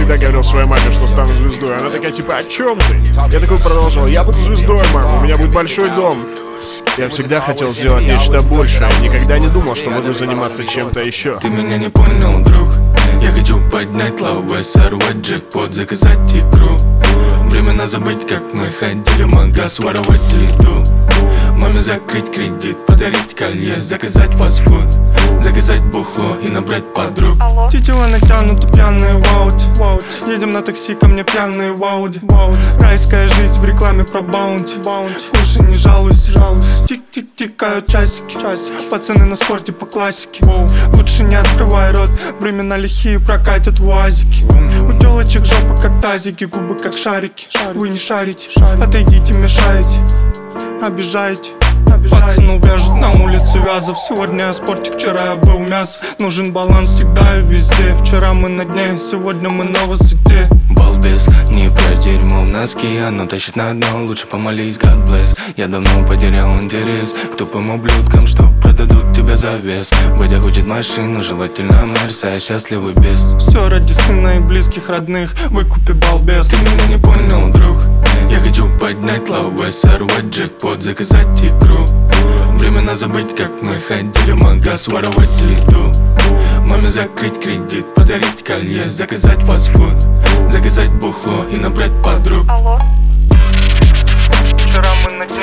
всегда говорил своей маме, что стану звездой. Она такая, типа, о чем ты? Я такой продолжил, я буду звездой, мама, у меня будет большой дом. Я всегда хотел сделать нечто большее. Никогда не думал, что буду заниматься чем-то еще. Ты меня не понял, друг. Я хочу поднять лавы, сорвать джекпот, заказать икру. Временно забыть, как мы ходили в магаз, воровать еду. Маме закрыть кредит, подарить колье, заказать фастфуд, заказать бухло и набрать подруг. Тетила натянуты, пьяные в ауте. Едем на такси, ко мне пьяные в ауди. Райская жизнь в рекламе про баунти. Кушай, не жалуйся. Тик-тик, тикают часики. Пацаны на спорте по классике. Лучше не открывай рот, времена лихие прокатят в уазике. У телочек жопа как тазики, губы как шарики. Вы не шарите, отойдите, мешаете, обижаете. Пацану вяжут на улице Вязов. Сегодня о спорте, вчера я был мясо. Нужен баланс всегда и везде. Вчера мы на дне, сегодня мы на высоте. Балбес, не про дерьмо в носки, оно тащит на дно. Лучше помолись, God bless. Я давно потерял интерес к тупым ублюдкам, что продадут тебя за вес. Бодя хочет машину, желательно Мерс, а я счастливый без. Все ради сына и близких родных, выкупи балбес. Ты меня не понял, друг. Я хочу поднять лавы, сорвать джекпот, заказать икру. Временно забыть, как мы ходили в магаз, воровать еду. Маме закрыть кредит, подарить колье, заказать фастфуд, заказать бухло и набрать подруг. Вчера мы на